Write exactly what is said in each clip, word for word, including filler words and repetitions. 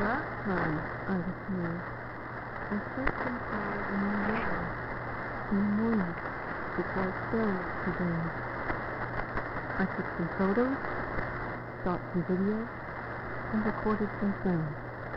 last time I was here, I spent some time in New York in the morning before I started today. I took some photos, shot some video, and recorded some sound.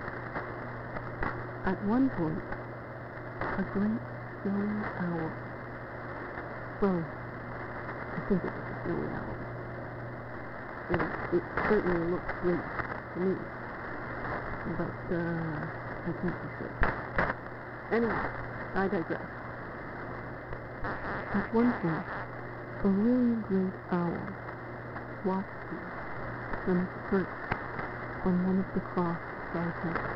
At one point, a great snowy owl. Well, I think it was a snowy owl. It, it certainly looked great to me. But, uh, I can't be sure. Anyway, I digress. At one point, a really great owl watched me from its perch on one of the cross sidewalks.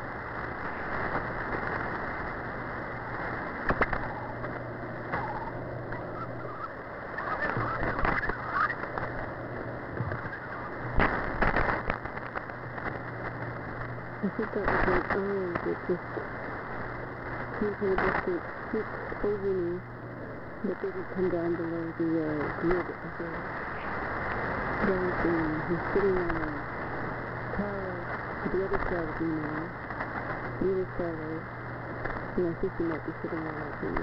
I think that was an owl that just came from a distance, swooped over me, but didn't come down below the uh, lid of the galaxy. He's sitting on a tower to the other side of me now, the other side, and I think he might be sitting on that thing.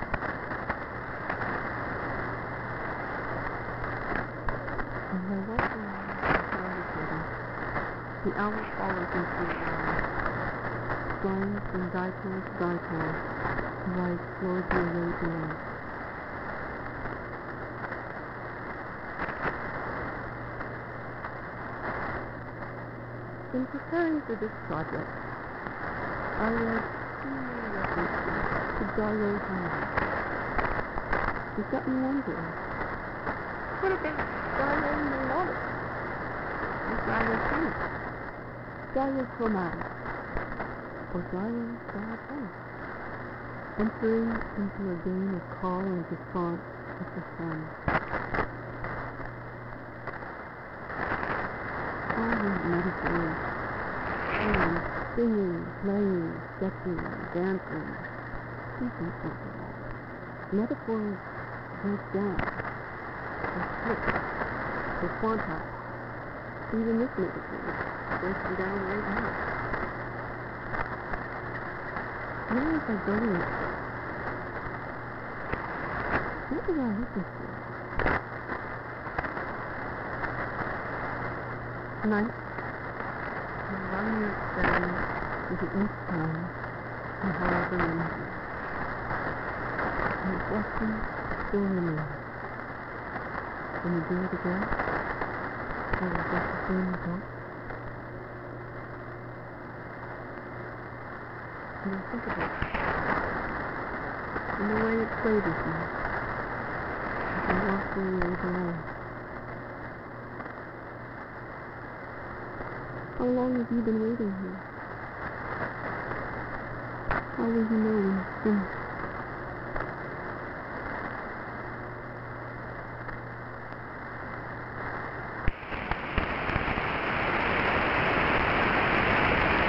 As I walk around the sound the owl follows into uh, flying from dipole to dipole while I explore the array below. In preparing for this project, I read two references to gyro harmony. It got me wondering, what about gyro melodic? Or gyro sonic? Gyrochromatic, or gyro-diaphonic, entering into a game of call and response with the sun. All these metaphors, playing, singing, playing, sketching, dancing, speaking something. Metaphors break down, or split, or quantize. Even this metaphor breaking down right now. Now as I go in it, what was I looking for? Tonight, I'm running the experiment with the inch time and however many. And the question still remains. Can you do it again? Or is that the same result? And I think about it. And the way it played with me as I walked away below. How long have you been waiting here? How will you know when it's finished?